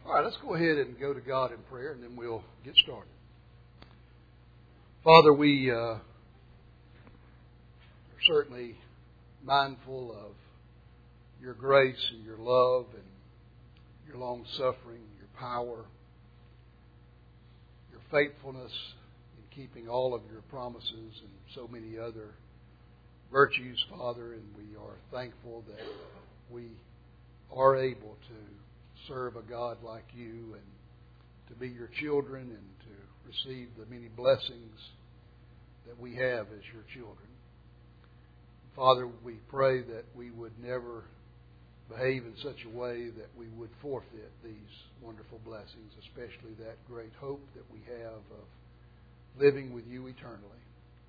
All right, let's go ahead and go to God in prayer, and then we'll get started. Father, we are certainly mindful of your grace and your love and your long-suffering, your power, your faithfulness in keeping all of your promises and so many other virtues, Father, and we are thankful that we are able to serve a God like you and to be your children and to receive the many blessings that we have as your children. Father, we pray that we would never behave in such a way that we would forfeit these wonderful blessings, especially that great hope that we have of living with you eternally.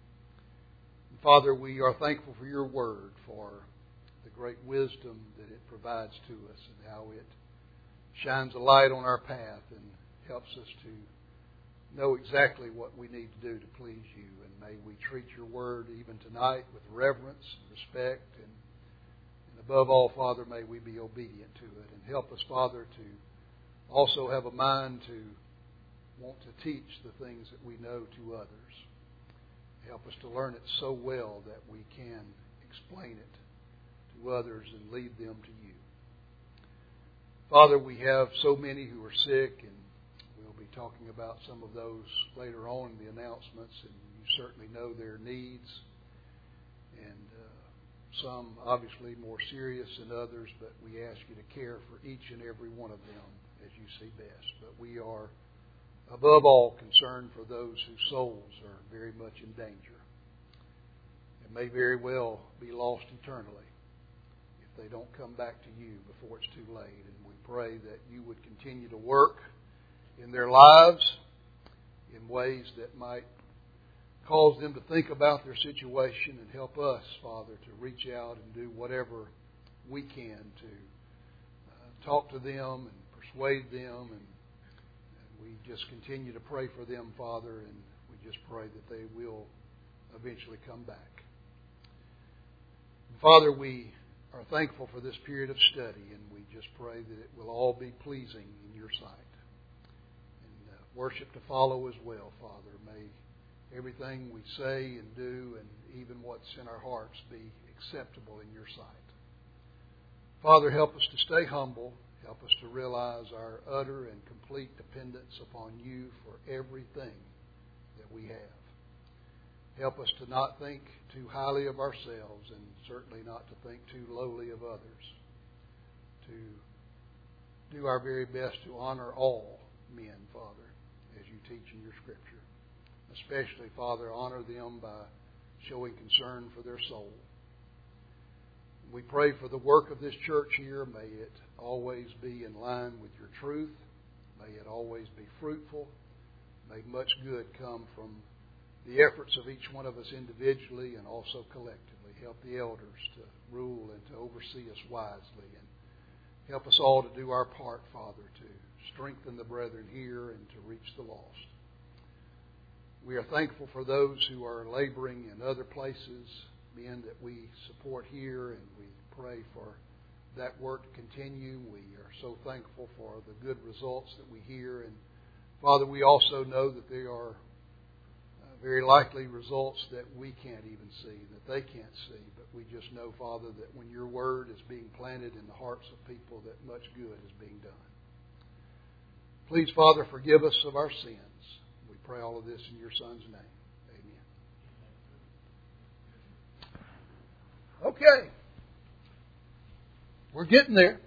And Father, we are thankful for your word, for the great wisdom that it provides to us and how it shines a light on our path and helps us to know exactly what we need to do to please you. And may we treat your word even tonight with reverence and respect. And above all, Father, may we be obedient to it. And help us, Father, to also have a mind to want to teach the things that we know to others. Help us to learn it so well that we can explain it to others and lead them to you. Father, we have so many who are sick, and we'll be talking about some of those later on in the announcements, and you certainly know their needs, and some obviously more serious than others, but we ask you to care for each and every one of them as you see best. But we are above all concerned for those whose souls are very much in danger and may very well be lost eternally if they don't come back to you before it's too late. And we pray that you would continue to work in their lives in ways that might cause them to think about their situation and help us, Father, to reach out and do whatever we can to talk to them and persuade them. And we just continue to pray for them, Father, and we just pray that they will eventually come back. Father, we are thankful for this period of study, and we just pray that it will all be pleasing in your sight. And worship to follow as well, Father. May everything we say and do and even what's in our hearts be acceptable in your sight. Father, help us to stay humble. Help us to realize our utter and complete dependence upon you for everything that we have. Help us to not think too highly of ourselves and certainly not to think too lowly of others. To do our very best to honor all men, Father, as you teach in your Scripture. Especially, Father, honor them by showing concern for their soul. We pray for the work of this church here. May it always be in line with your truth. May it always be fruitful. May much good come from the efforts of each one of us individually and also collectively. Help the elders to rule and to oversee us wisely. And help us all to do our part, Father, to strengthen the brethren here and to reach the lost. We are thankful for those who are laboring in other places, men that we support here, and we pray for that work to continue. We are so thankful for the good results that we hear. And Father, we also know that there are very likely results that we can't even see, that they can't see. But we just know, Father, that when your word is being planted in the hearts of people, that much good is being done. Please, Father, forgive us of our sins. We pray all of this in your Son's name. Amen. Okay. We're getting there.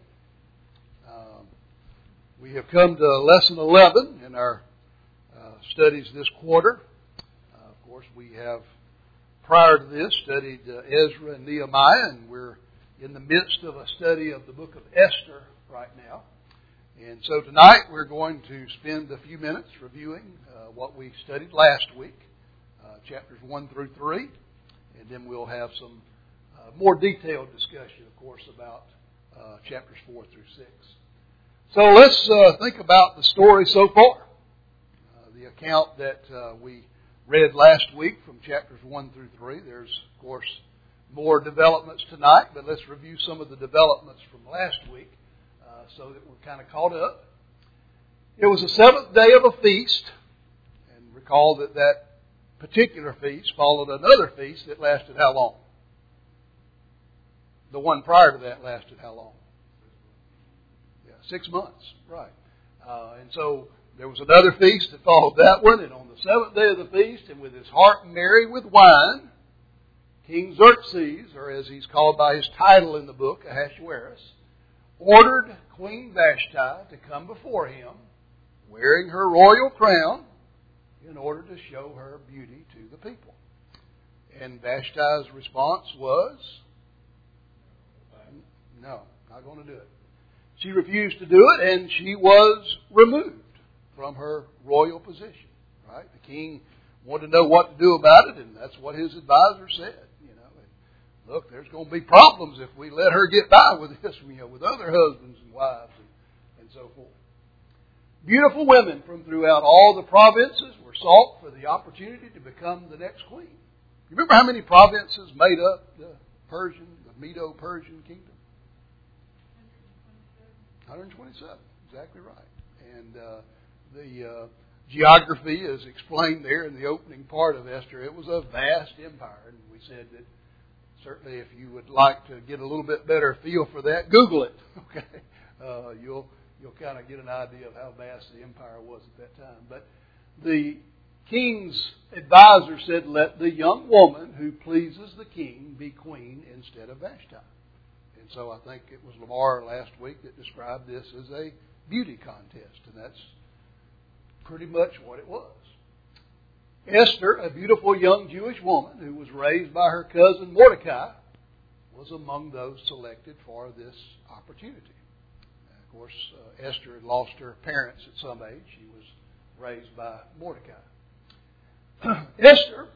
We have come to lesson 11 in our studies this quarter. Of course, we have, prior to this, studied Ezra and Nehemiah, and we're in the midst of a study of the book of Esther right now. And so tonight we're going to spend a few minutes reviewing what we studied last week, chapters 1 through 3, and then we'll have some more detailed discussion, of course, about chapters 4 through 6. So let's think about the story so far. The account that we read last week from chapters 1 through 3. There's, of course, more developments tonight, but let's review some of the developments from last week so that we're kind of caught up. It was the seventh day of a feast. And recall that that particular feast followed another feast that lasted how long? The one prior to that lasted how long? 6 months, right. And so there was another feast that followed that one, and on the seventh day of the feast, and with his heart merry with wine, King Xerxes, or as he's called by his title in the book, Ahasuerus, ordered Queen Vashti to come before him, wearing her royal crown, in order to show her beauty to the people. And Vashti's response was, no, not going to do it. She refused to do it, and she was removed from her royal position. Right? The king wanted to know what to do about it, and that's what his advisor said. And look, there's going to be problems if we let her get by with this, with other husbands and wives and so forth. Beautiful women from throughout all the provinces were sought for the opportunity to become the next queen. You remember how many provinces made up the Medo-Persian kingdom? 127, exactly right. And the geography is explained there in the opening part of Esther. It was a vast empire, and we said that certainly if you would like to get a little bit better feel for that, Google it. Okay, you'll kind of get an idea of how vast the empire was at that time. But the king's advisor said, "Let the young woman who pleases the king be queen instead of Vashti." And so I think it was Lamar last week that described this as a beauty contest. And that's pretty much what it was. Esther, a beautiful young Jewish woman who was raised by her cousin Mordecai, was among those selected for this opportunity. And of course, Esther had lost her parents at some age. She was raised by Mordecai. Esther,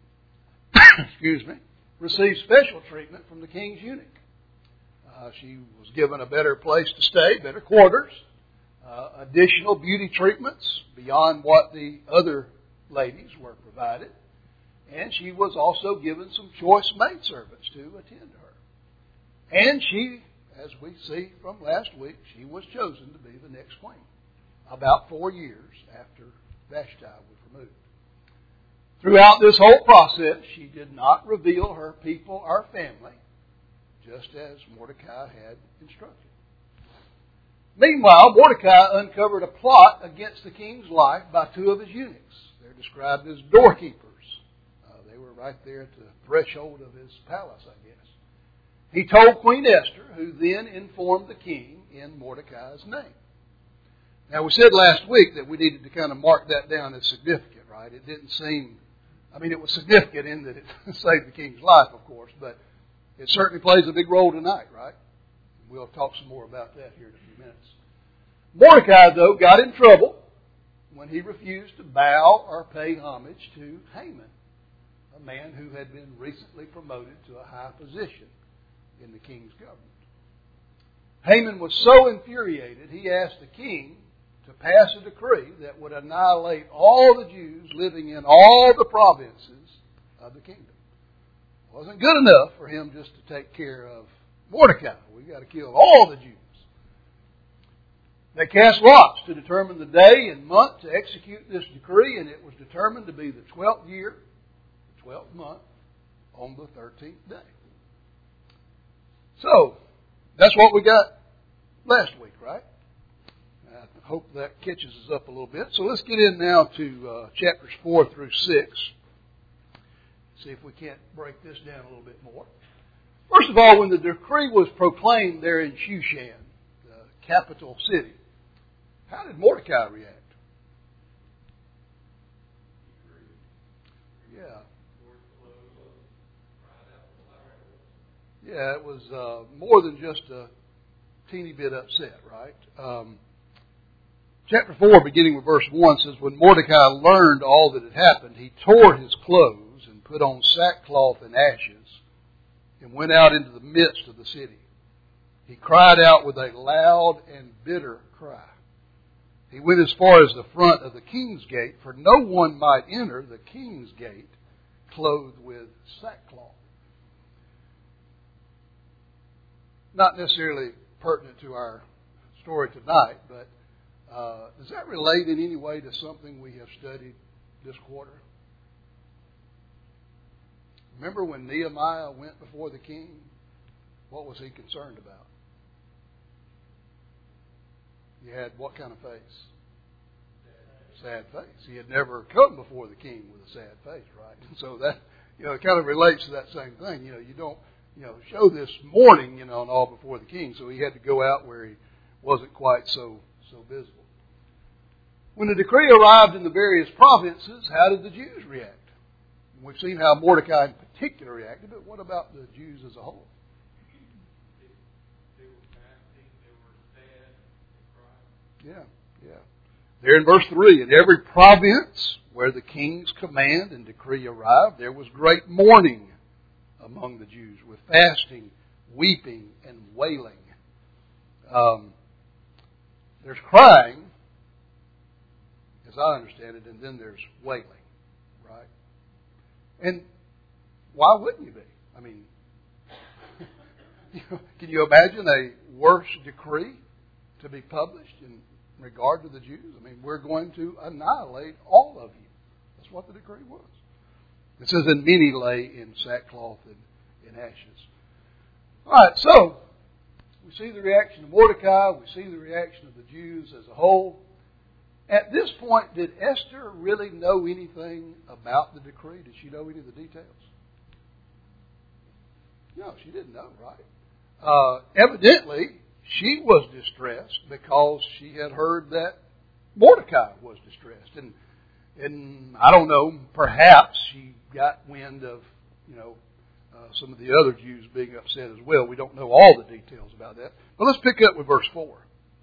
received special treatment from the king's eunuch. She was given a better place to stay, better quarters, additional beauty treatments beyond what the other ladies were provided. And she was also given some choice maidservants to attend to her. And she, as we see from last week, she was chosen to be the next queen, about 4 years after Vashti was removed. Throughout this whole process, she did not reveal her people or family, just as Mordecai had instructed. Meanwhile, Mordecai uncovered a plot against the king's life by 2 of his eunuchs. They're described as doorkeepers. They were right there at the threshold of his palace, I guess. He told Queen Esther, who then informed the king in Mordecai's name. Now, we said last week that we needed to kind of mark that down as significant, right? It didn't seem, it was significant in that it saved the king's life, of course, but it certainly plays a big role tonight, right? We'll talk some more about that here in a few minutes. Mordecai, though, got in trouble when he refused to bow or pay homage to Haman, a man who had been recently promoted to a high position in the king's government. Haman was so infuriated, he asked the king to pass a decree that would annihilate all the Jews living in all the provinces of the kingdom. It wasn't good enough for him just to take care of Mordecai. We've got to kill all the Jews. They cast lots to determine the day and month to execute this decree, and it was determined to be the 12th year, the 12th month, on the 13th day. So, that's what we got last week, right? I hope that catches us up a little bit. So let's get in now to chapters 4 through 6. See if we can't break this down a little bit more. First of all, when the decree was proclaimed there in Shushan, the capital city, how did Mordecai react? Yeah, it was more than just a teeny bit upset, right? Chapter 4, beginning with verse 1, says, "When Mordecai learned all that had happened, he tore his clothes and put on sackcloth and ashes and went out into the midst of the city. He cried out with a loud and bitter cry. He went as far as the front of the king's gate, for no one might enter the king's gate clothed with sackcloth." Not necessarily pertinent to our story tonight, but Does that relate in any way to something we have studied this quarter? Remember when Nehemiah went before the king? What was he concerned about? He had what kind of face? Sad face. He had never come before the king with a sad face, right? And so that, it kind of relates to that same thing. You don't, show this mourning, and all before the king. So he had to go out where he wasn't quite so visible. When the decree arrived in the various provinces, how did the Jews react? We've seen how Mordecai in particular reacted, but what about the Jews as a whole? They were fasting, they were sad, they cried. Yeah. There in verse 3, in every province where the king's command and decree arrived, there was great mourning among the Jews, with fasting, weeping, and wailing. There's crying, as I understand it, and then there's wailing, right? And why wouldn't you be? I mean, can you imagine a worse decree to be published in regard to the Jews? I mean, we're going to annihilate all of you. That's what the decree was. It says, and many lay in sackcloth and in ashes. All right, so we see the reaction of Mordecai. We see the reaction of the Jews as a whole. At this point, did Esther really know anything about the decree? Did she know any of the details? No, she didn't know, right? Evidently, she was distressed because she had heard that Mordecai was distressed. And I don't know, perhaps she got wind of, some of the other Jews being upset as well. We don't know all the details about that. But let's pick up with verse 4.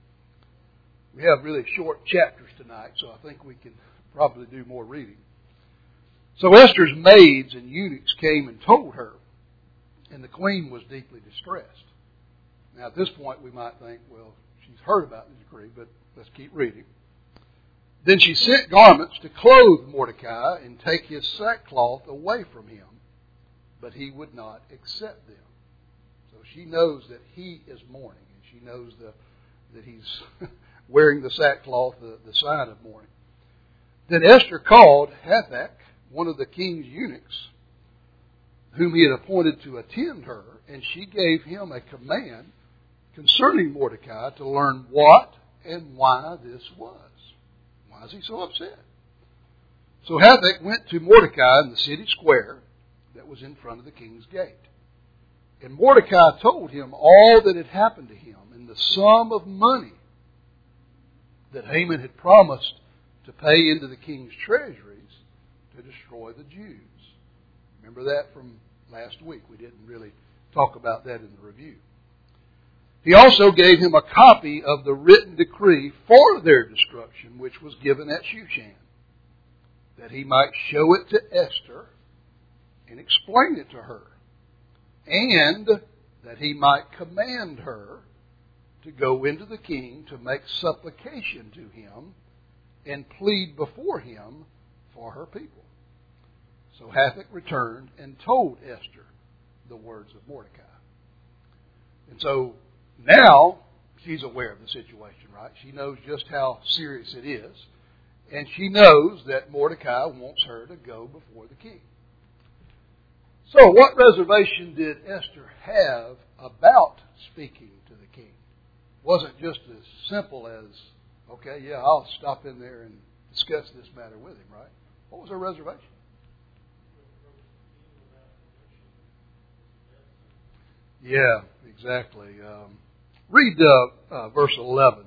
We have really short chapters tonight, so I think we can probably do more reading. So Esther's maids and eunuchs came and told her, and the queen was deeply distressed. Now at this point we might think, well, she's heard about the decree, but let's keep reading. Then she sent garments to clothe Mordecai and take his sackcloth away from him, but he would not accept them. So she knows that he is mourning, and she knows that he's wearing the sackcloth, the sign of mourning. Then Esther called Hathach, one of the king's eunuchs, whom he had appointed to attend her, and she gave him a command concerning Mordecai to learn what and why this was. Why is he so upset? So Hathach went to Mordecai in the city square that was in front of the king's gate. And Mordecai told him all that had happened to him and the sum of money that Haman had promised to pay into the king's treasuries to destroy the Jews. Remember that from last week. We didn't really talk about that in the review. He also gave him a copy of the written decree for their destruction, which was given at Shushan, that he might show it to Esther and explain it to her, and that he might command her to go into the king to make supplication to him and plead before him for her people. So Hathach returned and told Esther the words of Mordecai. And so now she's aware of the situation, right? She knows just how serious it is. And she knows that Mordecai wants her to go before the king. So what reservation did Esther have about speaking to the king? It wasn't just as simple as, okay, yeah, I'll stop in there and discuss this matter with him, right? What was her reservation? Yeah, exactly. Read verse 11.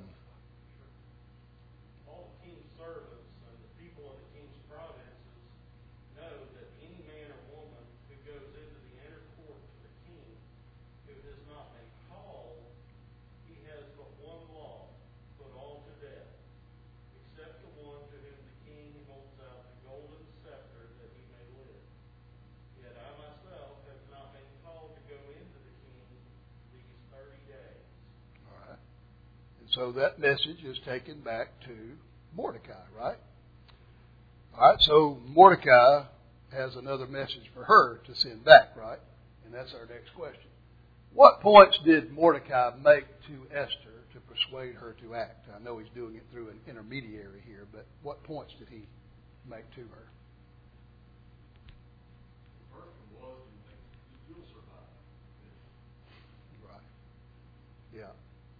All the king's servants and the people of the king's provinces know that any man or woman who goes into the inner court to the king who has not been called, he has but one law, put all to death, except the one to whom the king holds out the golden scepter that he may live. Yet I myself have not been called to go into the king these 30 days. All right. And so that message is taken back to Mordecai, right? All right, so Mordecai has another message for her to send back, right? And that's our next question. What points did Mordecai make to Esther to persuade her to act? I know he's doing it through an intermediary here, but what points did he make to her? The first one was, do you think you'll survive? Right.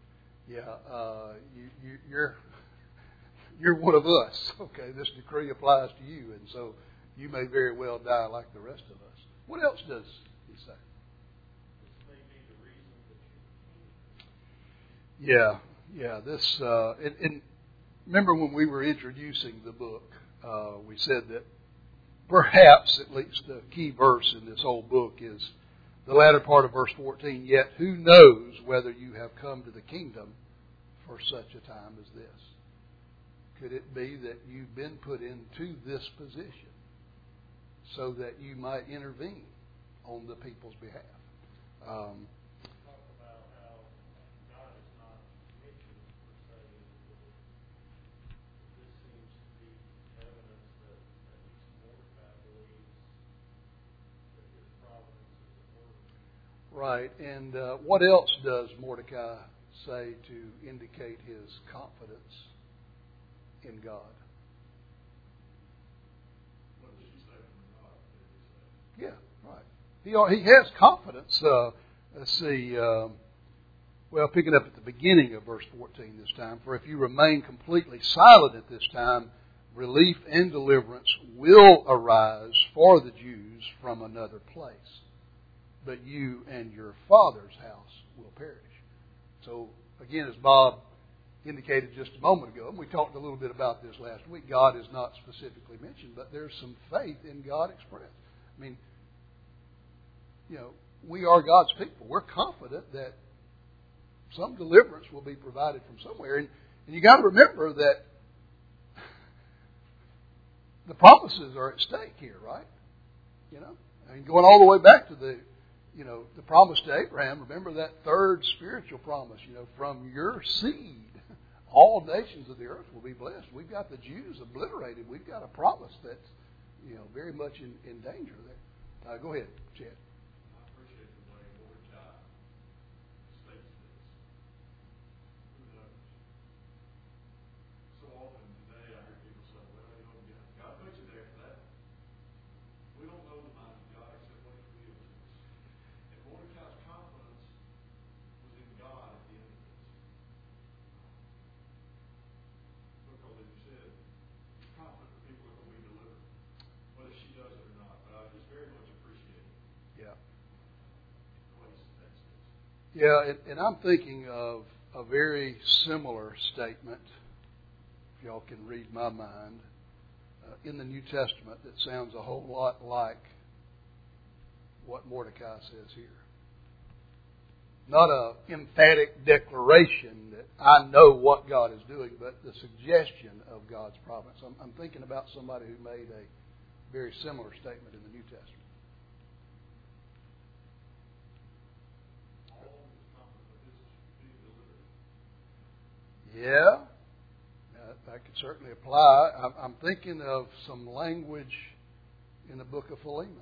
Yeah. You're one of us. Okay, this decree applies to you, and so you may very well die like the rest of us. What else does he say? This may be the reason that you're king. Yeah. This and remember when we were introducing the book, we said that perhaps at least the key verse in this whole book is the latter part of verse 14. Yet who knows whether you have come to the kingdom for such a time as this? Could it be that you've been put into this position so that you might intervene on the people's behalf? Talk about how God is not mentioned per se in the book. This seems to be evidence that at least Mordecai believes that his providence is at work. Right. And what else does Mordecai say to indicate his confidence in God? What did she say from God? Yeah, right. He has confidence. Let's see. Picking up at the beginning of verse 14 this time. For if you remain completely silent at this time, relief and deliverance will arise for the Jews from another place. But you and your father's house will perish. So, again, as Bob indicated just a moment ago, and we talked a little bit about this last week, God is not specifically mentioned, but there's some faith in God expressed. I mean, we are God's people. We're confident that some deliverance will be provided from somewhere. And you got to remember that the promises are at stake here, right? Going all the way back to the promise to Abraham. Remember that third spiritual promise, from your seed, all nations of the earth will be blessed. We've got the Jews obliterated. We've got a promise that's, very much in danger there. Go ahead, Chad. I appreciate the way Mordecai states this. Who knows? So often today I hear people say, God puts you there for that. We don't know the mind of God except what He reveals to us. And Mordecai's confidence was in God at the end of this. Because, as you said, he's confident that people are going to be delivered, whether she does it or not. But I just very much appreciate Yeah. the way he states this. Yeah, and I'm thinking of a very similar statement, if y'all can read my mind, in the New Testament that sounds a whole lot like what Mordecai says here. Not an emphatic declaration that I know what God is doing, but the suggestion of God's providence. I'm thinking about somebody who made a very similar statement in the New Testament. Yeah, that could certainly apply. I'm thinking of some language in the book of Philemon.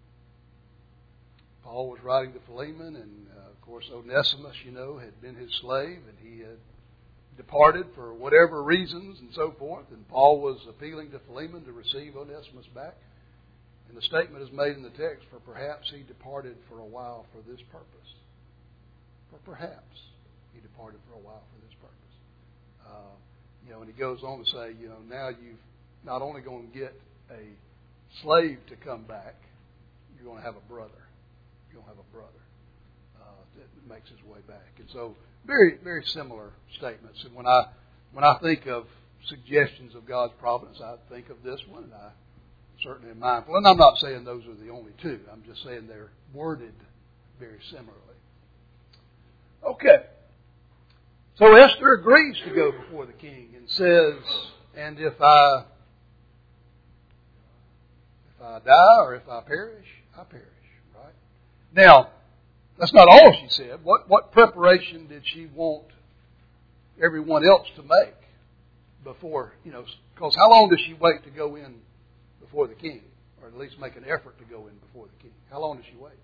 Paul was writing to Philemon, and of course Onesimus, had been his slave, and he had departed for whatever reasons and so forth. And Paul was appealing to Philemon to receive Onesimus back. And the statement is made in the text, for perhaps he departed for a while for this purpose. For perhaps he departed for a while for this purpose. And he goes on to say, now you've not only going to get a slave to come back, you're going to have a brother. You're going to have a brother that makes his way back. And so, very, very similar statements. And when I think of suggestions of God's providence, I think of this one, and I certainly am mindful. And I'm not saying those are the only two. I'm just saying they're worded very similarly. Okay. So Esther agrees to go before the king and says, and if I die or if I perish, I perish. Right? Now, that's not all she said. What preparation did she want everyone else to make before, because how long does she wait to go in before the king? Or at least make an effort to go in before the king? How long does she wait?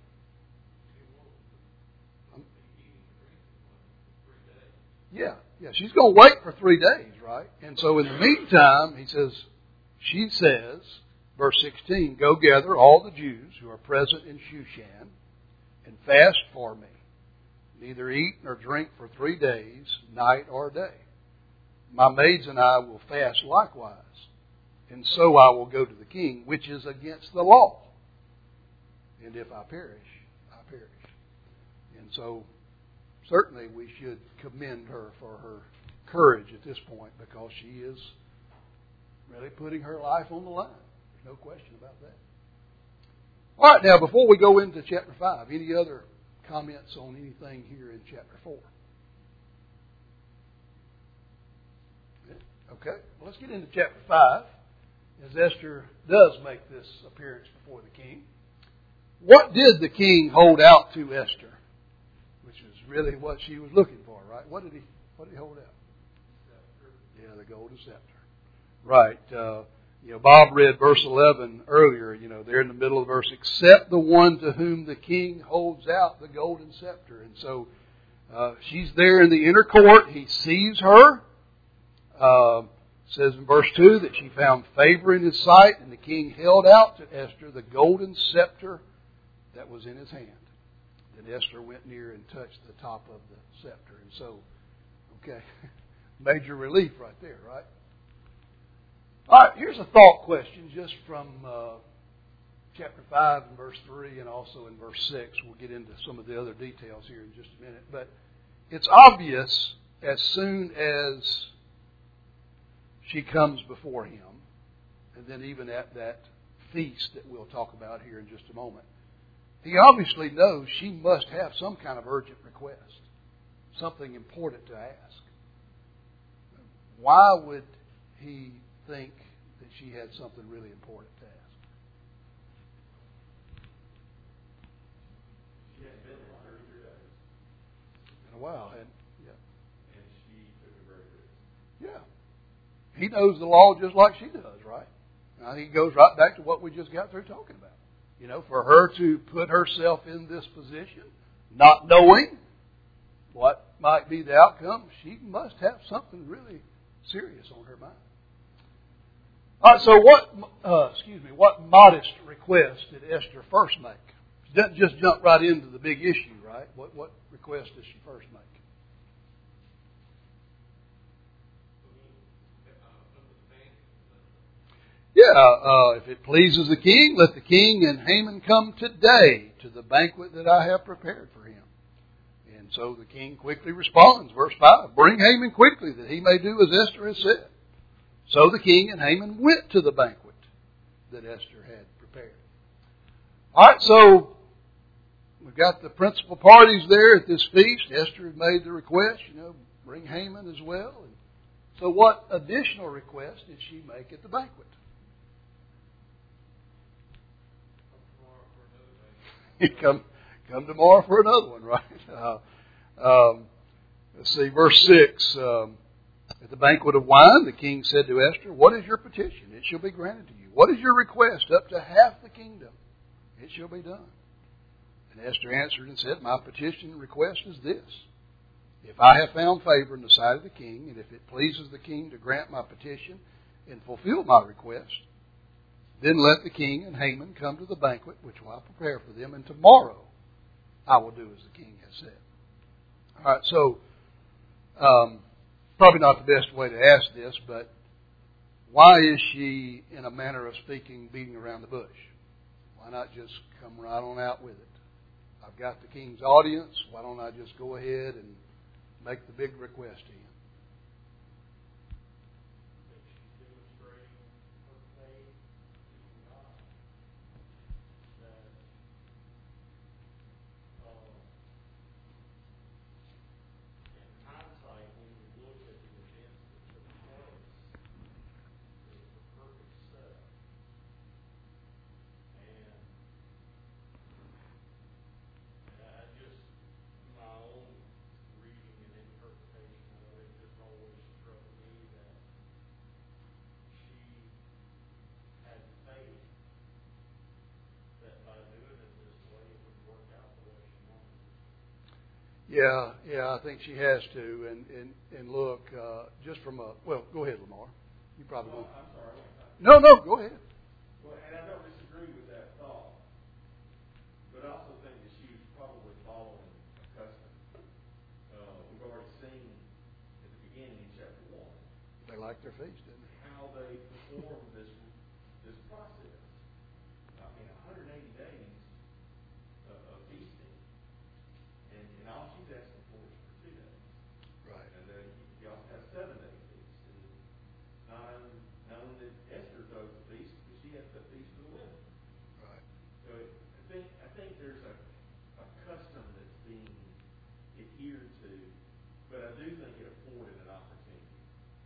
Yeah, she's going to wait for 3 days, right? And so in the meantime, she says, verse 16, go gather all the Jews who are present in Shushan and fast for me. Neither eat nor drink for 3 days, night or day. My maids and I will fast likewise, and so I will go to the king, which is against the law. And if I perish, I perish. And so certainly we should commend her for her courage at this point, because she is really putting her life on the line. There's no question about that. All right, now before we go into chapter 5, any other comments on anything here in chapter 4? Okay, well, let's get into chapter 5, as Esther does make this appearance before the king. What did the king hold out to Esther? Which is really what she was looking for, right? What did he hold out? Scepter. Yeah, the golden scepter. Right. Bob read verse 11 earlier, there in the middle of the verse, except the one to whom the king holds out the golden scepter. And so she's there in the inner court. He sees her. Says in verse 2 that she found favor in his sight, and the king held out to Esther the golden scepter that was in his hand. Then Esther went near and touched the top of the scepter. And so, major relief right there, right? All right, here's a thought question just from chapter 5 and verse 3 and also in verse 6. We'll get into some of the other details here in just a minute. But it's obvious as soon as she comes before him, and then even at that feast that we'll talk about here in just a moment, he obviously knows she must have some kind of urgent request, something important to ask. Why would he think that she had something really important to ask? She hadn't been there 33 days. In a while, And she took a great risk. Yeah. He knows the law just like she does, right? Now, he goes right back to what we just got through talking about. For her to put herself in this position, not knowing what might be the outcome, she must have something really serious on her mind. All right, so what modest request did Esther first make? She doesn't just jump right into the big issue, right? What request does she first make? Yeah, if it pleases the king, let the king and Haman come today to the banquet that I have prepared for him. And so the king quickly responds, verse 5, bring Haman quickly that he may do as Esther has said. So the king and Haman went to the banquet that Esther had prepared. All right, so we've got the principal parties there at this feast. Esther had made the request, bring Haman as well. And so what additional request did she make at the banquet? Come tomorrow for another one, right? Let's see, verse 6. At the banquet of wine, the king said to Esther, what is your petition? It shall be granted to you. What is your request? Up to half the kingdom. It shall be done. And Esther answered and said, my petition and request is this. If I have found favor in the sight of the king, and if it pleases the king to grant my petition and fulfill my request, then let the king and Haman come to the banquet, which will I prepare for them, and tomorrow I will do as the king has said. All right, so probably not the best way to ask this, but why is she, in a manner of speaking, beating around the bush? Why not just come right on out with it? I've got the king's audience. Why don't I just go ahead and make the big request to him? Yeah, I think she has to. And look, just from a go ahead, Lamar. You probably Well, won't. I'm sorry. No, go ahead. Well, and I don't disagree with that thought, but I also think that she was probably following a custom. We've already seen at the beginning in chapter 1 They like their feast, didn't they? how they perform this process. I mean, 180 days of feasting, and all she's asking for is for 2 days. Right. And then you also have 7-day feast, and not knowing that Esther goes to feast, because she has to feast for the women. Right. So I think there's a custom that's being adhered to, but I do think it afforded an opportunity,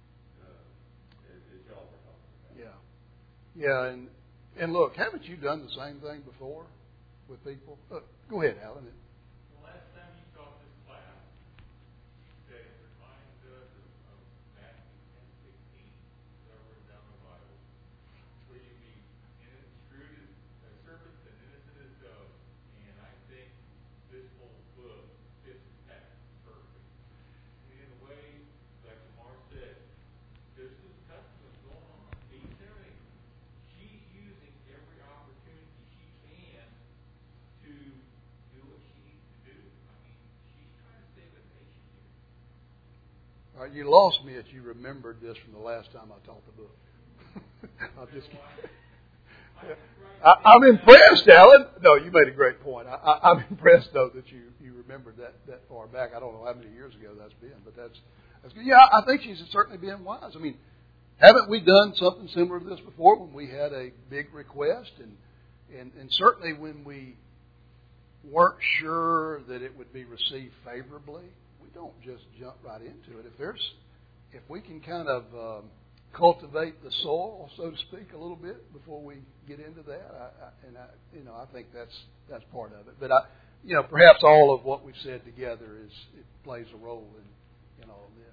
as y'all were talking about. Yeah, and look, haven't you done the same thing before with people? Go ahead, Alan. The last time you taught this class, you said it reminds us of Matthew 10:16, that wrote down the Bible, where you be shrewd as serpents and innocent as doves. And I think this whole book fits that perfect. And in a way, like Lamar said, there's this custom going on. He's doing, she's using every opportunity she can to do what she needs to do. I mean, she's trying to save a nation here. All right, you lost me if you remembered this from the last time I taught the book. I'm just kidding. I'm impressed, Alan. No, you made a great point. I'm impressed, though, that you remembered that far back. I don't know how many years ago that's been, but that's good. Yeah, I think she's certainly being wise. I mean, haven't we done something similar to this before when we had a big request and certainly when we weren't sure that it would be received favorably? We don't just jump right into it. If we can kind of cultivate the soil, so to speak, a little bit before we get into that, I think that's part of it. But perhaps all of what we've said together it plays a role in all of this.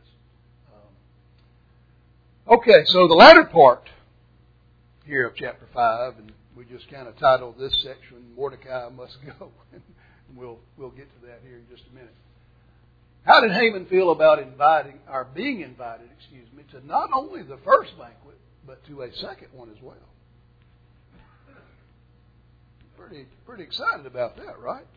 Okay, so the latter part here of chapter 5, and we just kind of titled this section "Mordecai Must Go," and we'll get to that here in just a minute. How did Haman feel about being invited, to not only the first banquet, but to a second one as well? Pretty excited about that, right?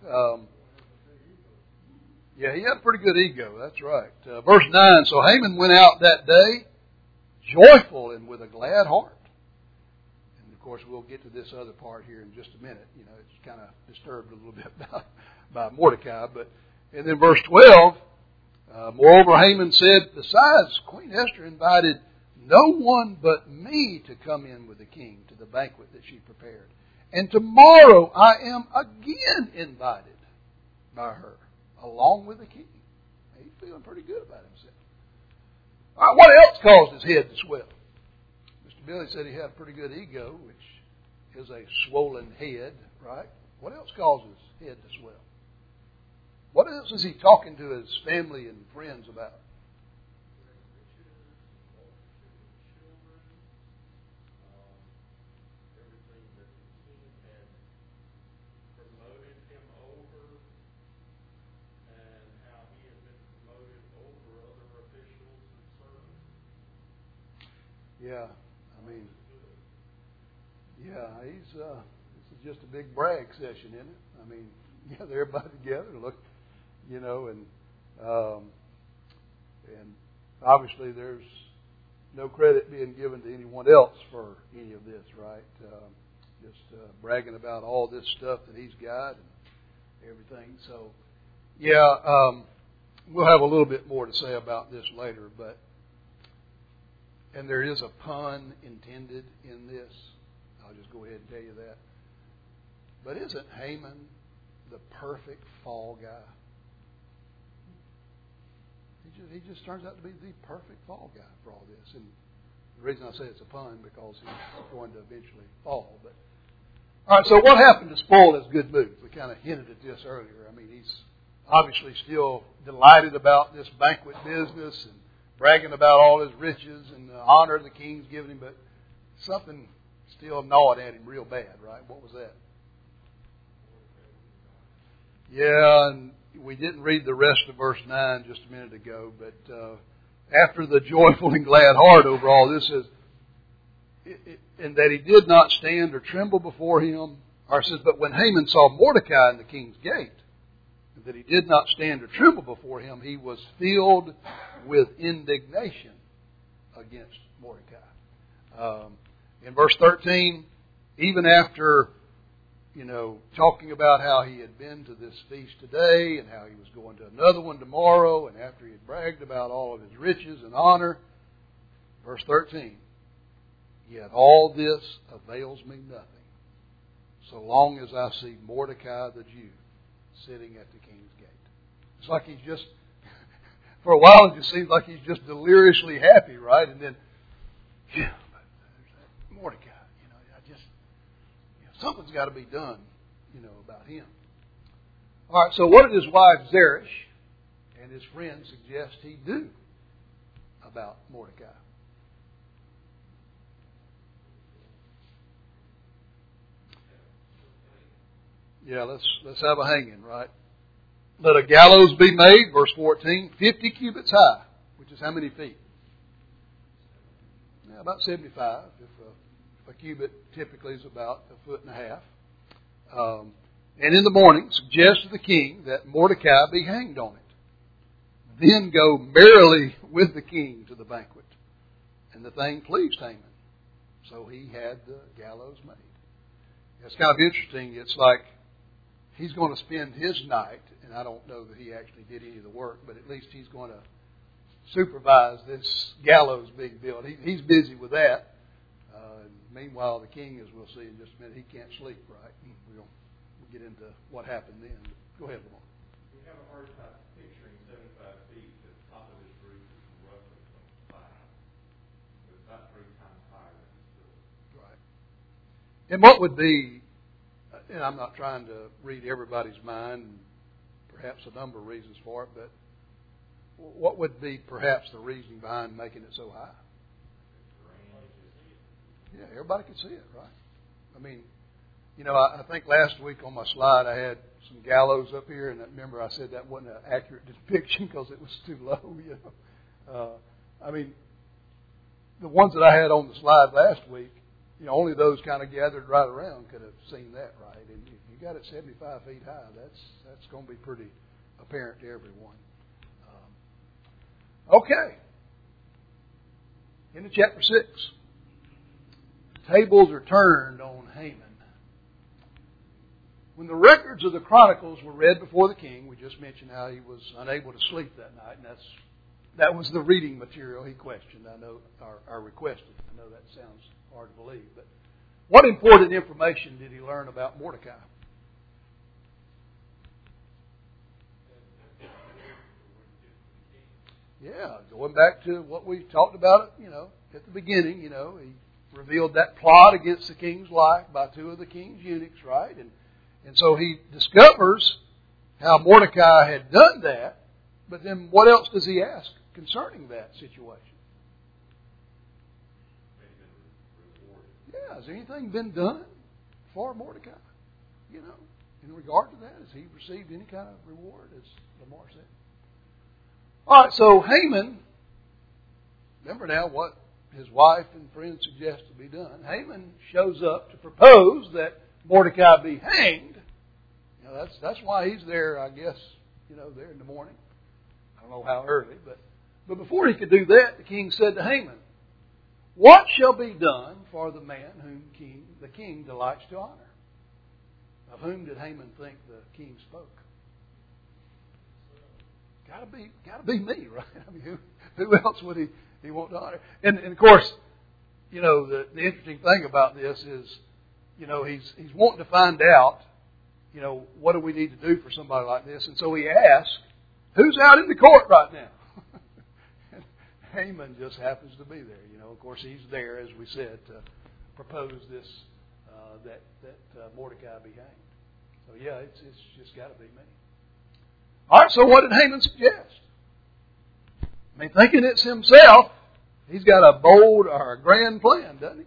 Yeah, he had a pretty good ego, that's right. Verse 9, so Haman went out that day, joyful and with a glad heart. And of course, we'll get to this other part here in just a minute. It's kind of disturbed a little bit by Mordecai. And then verse 12, moreover, Haman said, besides, Queen Esther invited no one but me to come in with the king to the banquet that she prepared. And tomorrow I am again invited by her, along with the king. He's feeling pretty good about himself. All right, what else caused his head to swell? Mr. Billy said he had a pretty good ego, which is a swollen head, right? What else causes his head to swell? What else is he talking to his family and friends about? Everything that the king had promoted him over, and how he had been promoted over other officials and servants. Yeah, this is just a big brag session, isn't it? I mean, gather everybody together, look, and obviously there's no credit being given to anyone else for any of this, right? Just bragging about all this stuff that he's got and everything. So, we'll have a little bit more to say about this later, and there is a pun intended in this. I'll just go ahead and tell you that. But isn't Haman the perfect fall guy? He just turns out to be the perfect fall guy for all this. And the reason I say it's a pun because he's going to eventually fall. But all right, so what happened to spoil his good mood? We kind of hinted at this earlier. I mean, he's obviously still delighted about this banquet business and bragging about all his riches and the honor the king's given him, but something still gnawed at him real bad, right? What was that? Yeah, and we didn't read the rest of verse 9 just a minute ago, but after the joyful and glad heart over all this is, and that he did not stand or tremble before him, or it says, but when Haman saw Mordecai in the king's gate, and that he did not stand or tremble before him, he was filled with indignation against Mordecai. In verse 13, even after, talking about how he had been to this feast today and how he was going to another one tomorrow, and after he had bragged about all of his riches and honor, verse 13, yet all this avails me nothing, so long as I see Mordecai the Jew sitting at the king's gate. It's like he's just, for a while it just seems like he's just deliriously happy, right? And then, yeah, but there's that Mordecai, something's got to be done, about him. All right, so what did his wife Zeresh and his friends suggest he do about Mordecai? Yeah, let's have a hanging, right? Let a gallows be made, verse 14, 50 cubits high, which is how many feet? Yeah, about 75. If a cubit typically is about 1.5 feet. And in the morning, suggest to the king that Mordecai be hanged on it. Then go merrily with the king to the banquet. And the thing pleased Haman. So he had the gallows made. It's kind of interesting. It's like he's going to spend his night, and I don't know that he actually did any of the work, but at least he's going to supervise this gallows being built. He's busy with that. Meanwhile, the king, as we'll see in just a minute, he can't sleep, right? We'll get into what happened then. Go ahead, Lamar. We have a hard time picturing 75 feet. The top of this roof is roughly 25. It's about 3 times higher than this building. Right. And what would be, and I'm not trying to read everybody's mind, and perhaps a number of reasons for it, but what would be perhaps the reasoning behind making it so high? Yeah, everybody could see it, right? I mean, I think last week on my slide I had some gallows up here, and remember I said that wasn't an accurate depiction because it was too low, I mean, the ones that I had on the slide last week, only those kind of gathered right around could have seen that, right? And if you got it 75 feet high, that's going to be pretty apparent to everyone. Okay. Into chapter 6. Tables are turned on Haman. When the records of the Chronicles were read before the king, we just mentioned how he was unable to sleep that night, and that was the reading material he questioned. I know, or requested. I know that sounds hard to believe, but what important information did he learn about Mordecai? Yeah, going back to what we talked about, at the beginning, he revealed that plot against the king's life by 2 of the king's eunuchs, right? And so he discovers how Mordecai had done that, but then what else does he ask concerning that situation? Yeah, has anything been done for Mordecai? In regard to that, has he received any kind of reward, as Lamar said? All right, so Haman, remember now what his wife and friends suggest to be done. Haman shows up to propose that Mordecai be hanged. That's why he's there, I guess, there in the morning. I don't know how early, but before he could do that, the king said to Haman, what shall be done for the man whom the king delights to honor? Of whom did Haman think the king spoke? Got to be me, right? I mean, who else would he want to honor? And of course, the interesting thing about this is, he's wanting to find out, what do we need to do for somebody like this? And so he asks, who's out in the court right now? And Haman just happens to be there. Of course, he's there, as we said, to propose this, that Mordecai be hanged. So yeah, it's just got to be me. All right, so what did Haman suggest? I mean, thinking it's himself, he's got a bold or a grand plan, doesn't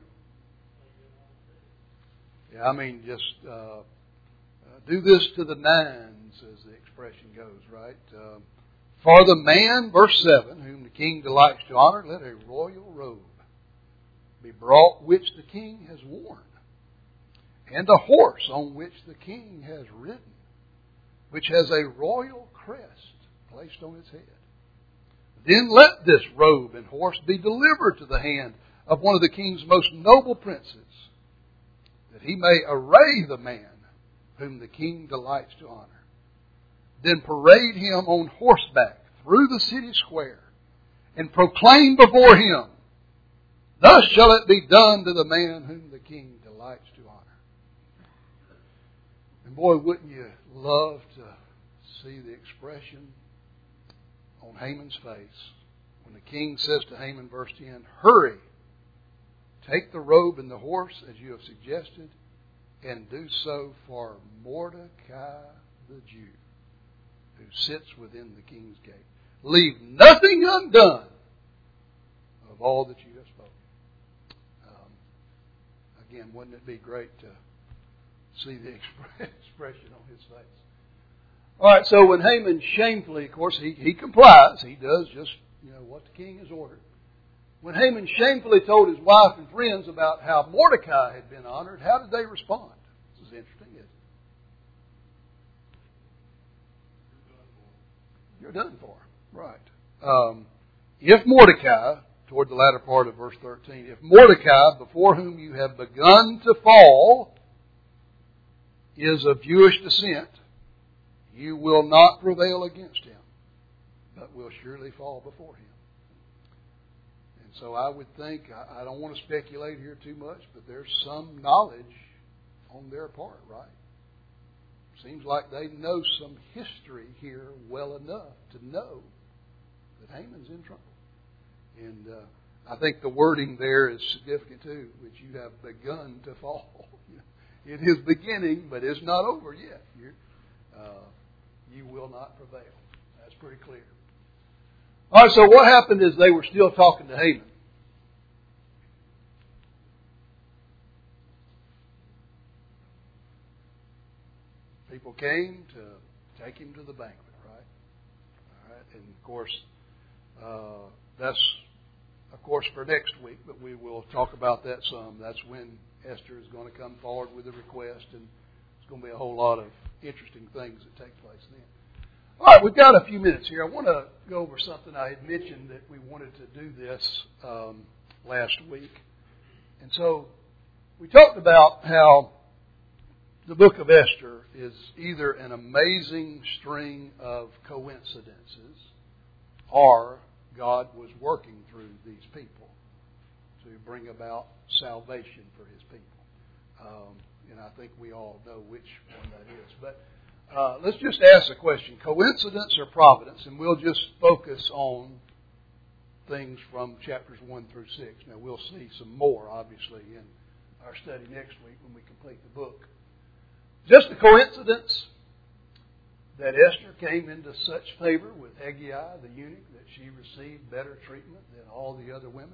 he? Yeah, I mean, just do this to the nines hands, as the expression goes, right? For the man, verse 7, whom the king delights to honor, let a royal robe be brought which the king has worn, and a horse on which the king has ridden, which has a royal crest placed on its head. Then let this robe and horse be delivered to the hand of one of the king's most noble princes, that he may array the man whom the king delights to honor. Then parade him on horseback through the city square, and proclaim before him, thus shall it be done to the man whom the king delights to honor. And boy, wouldn't you love to see the expression on Haman's face when the king says to Haman, verse 10, hurry, take the robe and the horse as you have suggested, and do so for Mordecai the Jew, who sits within the king's gate. Leave nothing undone of all that you have spoken. Again, wouldn't it be great to see the expression on his face? All right, so when Haman shamefully, of course, he complies. He does just, what the king has ordered. When Haman shamefully told his wife and friends about how Mordecai had been honored, how did they respond? This is interesting, isn't it? You're done for. Right. If Mordecai, toward the latter part of verse 13, if Mordecai, before whom you have begun to fall, is of Jewish descent, you will not prevail against him, but will surely fall before him. And so I would think, I don't want to speculate here too much, but there's some knowledge on their part, right? Seems like they know some history here well enough to know that Haman's in trouble. And I think the wording there is significant too, which you have begun to fall. It is beginning, but it's not over yet. You will not prevail. That's pretty clear. All right, so what happened is they were still talking to Haman. People came to take him to the banquet, right? All right, and of course, that's for next week, but we will talk about that some. That's when Esther is going to come forward with a request, and there's going to be a whole lot of interesting things that take place then. All right, we've got a few minutes here. I want to go over something I had mentioned that we wanted to do this last week. And so we talked about how the book of Esther is either an amazing string of coincidences or God was working through these people to bring about salvation for His people. And I think we all know which one that is. But let's just ask the question, coincidence or providence? And we'll just focus on things from chapters 1 through 6. Now, we'll see some more, obviously, in our study next week when we complete the book. Just a coincidence that Esther came into such favor with Hegai, the eunuch, that she received better treatment than all the other women?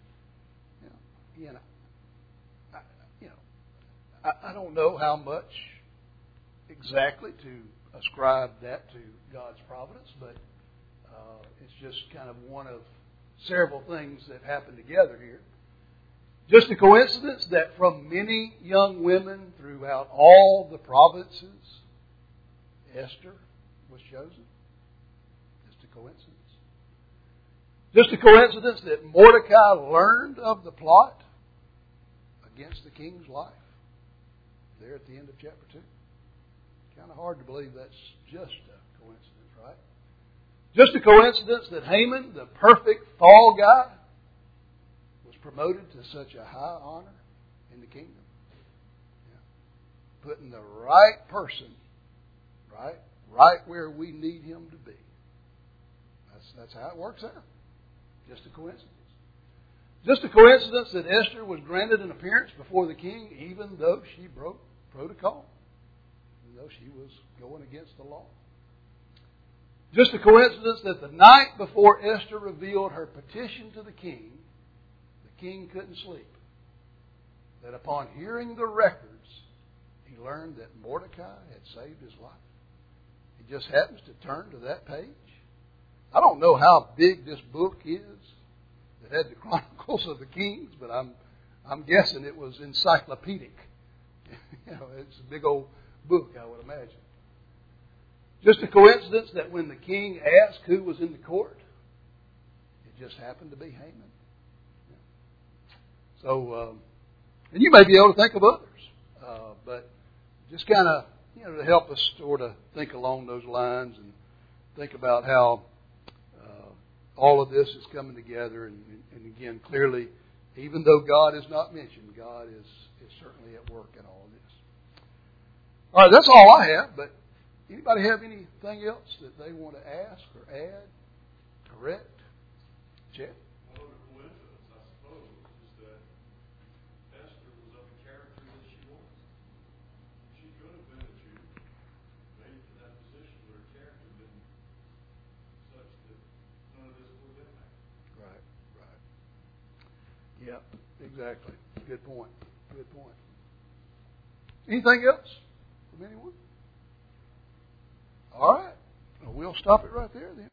I don't know how much exactly to ascribe that to God's providence, but it's just kind of one of several things that happened together here. Just a coincidence that from many young women throughout all the provinces, Esther was chosen? Just a coincidence. Just a coincidence that Mordecai learned of the plot against the king's life there at the end of chapter 2. Kind of hard to believe that's just a coincidence, right? Just a coincidence that Haman, the perfect fall guy, was promoted to such a high honor in the kingdom. Yeah. Putting the right person, right where we need him to be. That's how it works out. Just a coincidence. Just a coincidence that Esther was granted an appearance before the king, even though she broke protocol, even though she was going against the law. Just a coincidence that the night before Esther revealed her petition to the king couldn't sleep. That upon hearing the records, he learned that Mordecai had saved his life. He just happens to turn to that page. I don't know how big this book is that had the Chronicles of the Kings, but I'm guessing it was encyclopedic. It's a big old book, I would imagine. Just a coincidence that when the king asked who was in the court, it just happened to be Haman. So, and you may be able to think of others, but just kind of, to help us sort of think along those lines and think about how all of this is coming together. And again, clearly, even though God is not mentioned, God is certainly at work in all of this. All right, that's all I have, but anybody have anything else that they want to ask or add, correct, check? One other coincidence, I suppose, is that Esther was of the character that she was. She could have been a Jew, made to that position, but her character had been such that none of this would have impacted. Right. Yeah, exactly. Good point. Anything else from anyone? All right. Well, we'll stop it right there then.